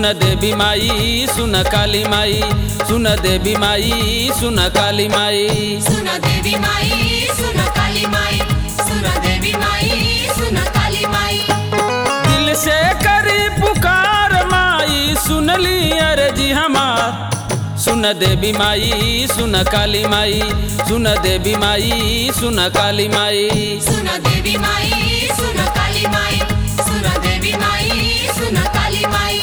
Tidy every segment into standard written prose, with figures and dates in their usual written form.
सुन देवी माई सुन काली माई, सुन देवी माई सुन काली माई, सुन देवी माई सुन काली माई, सुन देवी माई सुन काली माई। दिल से करी पुकार माई सुन ली अर्जी हमार। सुन देवी माई सुन काली माई, सुन देवी माई सुन काली माई, सुन देवी माई सुन काली माई, सुन देवी माई सुन काली माई।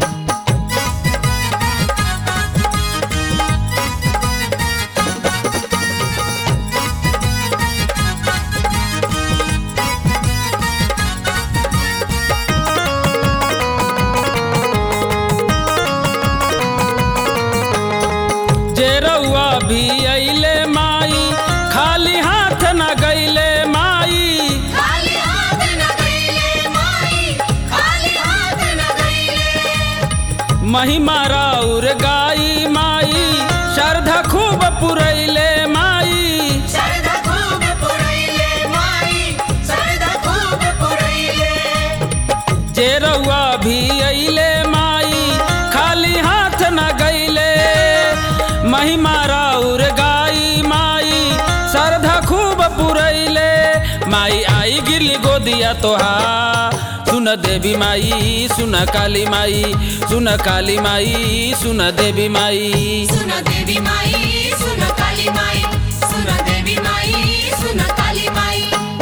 जे रउआ भी अइले माई खाली हाथ न गइले माई, खाली हाथ न गइले माई, खाली हाथ न गइले। महिमा राउर गाई माई श्रद्धा खूब पुरैले माई, श्रद्धा खूब पुरैले माई, श्रद्धा खूब पुरैले। जे रउआ भी अइले माई खाली हाथ न गइले, महिमा राउर गाई माई श्रद्धा खूब पुरैले। माई आई गिरली गोदिया तोहार। सुन देवी माई सुन काली माई, सुन काली माई सुन देवी माई, सुन देवी माई सुन काली माई, सुन देवी माई सुन काली माई।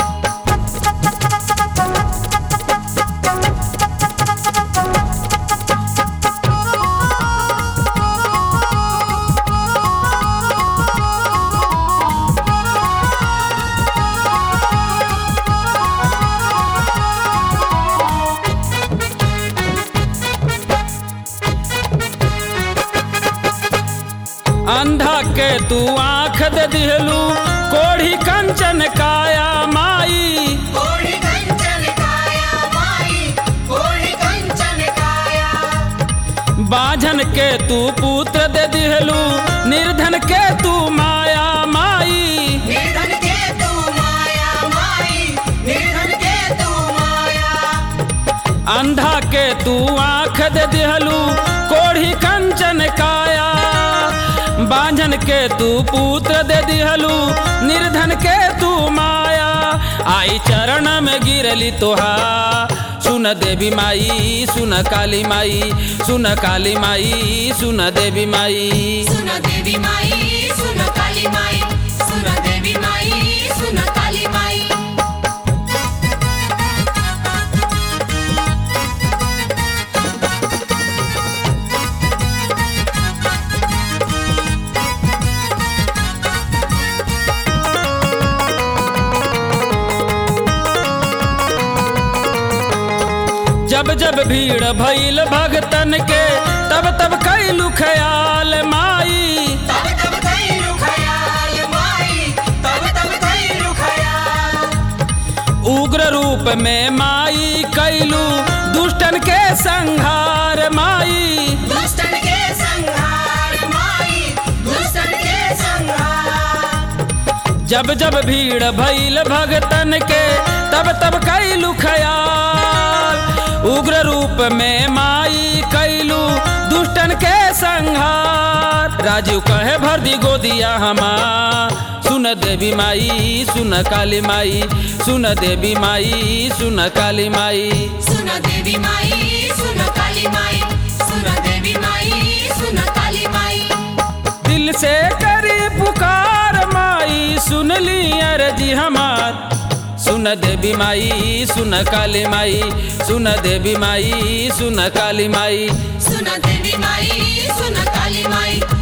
अंधा के तू आँख दे दिहलू कोढ़ी कंचन काया माई, कोढ़ी कंचन काया माई, कोढ़ी कंचन काया। बाझन के तू पुत्र दे दिहलू निर्धन के तू माया माई, निर्धन के तू माया माई, निर्धन के तू माया। अंधा के तू आँख दे दिहलू कोढ़ी कंचन काया, बांझन के तू पुत्र दे दिहलू निर्धन के तू माया। आई चरण में गिरली तोहार। सुन देवी माई सुन काली माई, सुन काली माई सुन देवी माई, सुन देवी माई सुन काली माई, सुन देवी माई सुन काली माई। जब जब भीड़ भइल भगतन के तब तब कैलू ख्याल माई, तब तब कैलू ख्याल माई, तब तब कैलू ख्याल। उग्र रूप में माई कैलू दुष्टन के संहार माई, दुष्टन के संहार माई, दुष्टन के संहार। जब जब भीड़ भइल भगतन के तब तब कैलू ख्याल। उग्र रूप में माई कैलू दुष्टन के संहार। राजीव कहे भर दी गोदिया हमार। सुन देवी माई सुन काली माई, सुन देवी माई सुन काली माई, सुन देवी माई सुन काली माई, सुन देवी माई सुन काली माई। दिल से करी पुकार माई सुन ली अर्जी हमार। सुन देवी माई सुन काली माई, सुन देवी माई सुन काली माई, सुन देवी माई सुन काली माई।